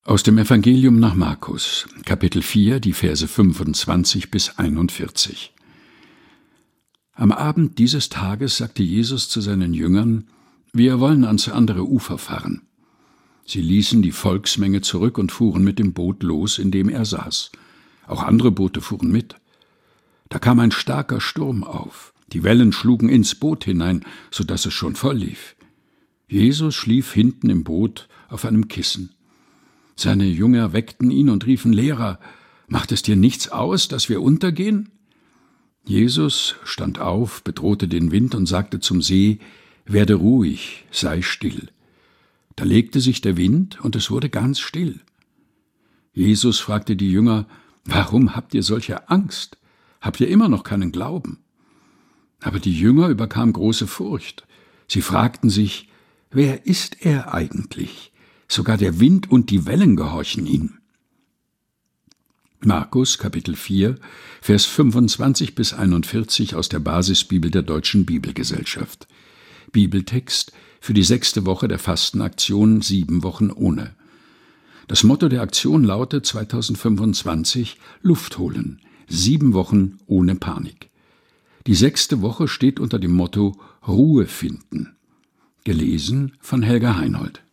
Aus dem Evangelium nach Markus, Kapitel 4, die Verse 25 bis 41. Am Abend dieses Tages sagte Jesus zu seinen Jüngern: Wir wollen ans andere Ufer fahren. Sie ließen die Volksmenge zurück und fuhren mit dem Boot los, in dem er saß. Auch andere Boote fuhren mit. Da kam ein starker Sturm auf. Die Wellen schlugen ins Boot hinein, so dass es schon voll lief. Jesus schlief hinten im Boot auf einem Kissen. Seine Jünger weckten ihn und riefen: Lehrer, macht es dir nichts aus, dass wir untergehen? Jesus stand auf, bedrohte den Wind und sagte zum See: Werde ruhig, sei still. Da legte sich der Wind und es wurde ganz still. Jesus fragte die Jünger: Warum habt ihr solche Angst? Habt ihr immer noch keinen Glauben? Aber die Jünger überkam große Furcht. Sie fragten sich: Wer ist er eigentlich? Sogar der Wind und die Wellen gehorchen ihm. Markus, Kapitel 4, Vers 25 bis 41 aus der Basisbibel der Deutschen Bibelgesellschaft. Bibeltext für die 6. Woche der Fastenaktion 7 Wochen ohne. Das Motto der Aktion lautet 2025: Luft holen, 7 Wochen ohne Panik. Die 6. Woche steht unter dem Motto Ruhe finden. Gelesen von Helga Heinold.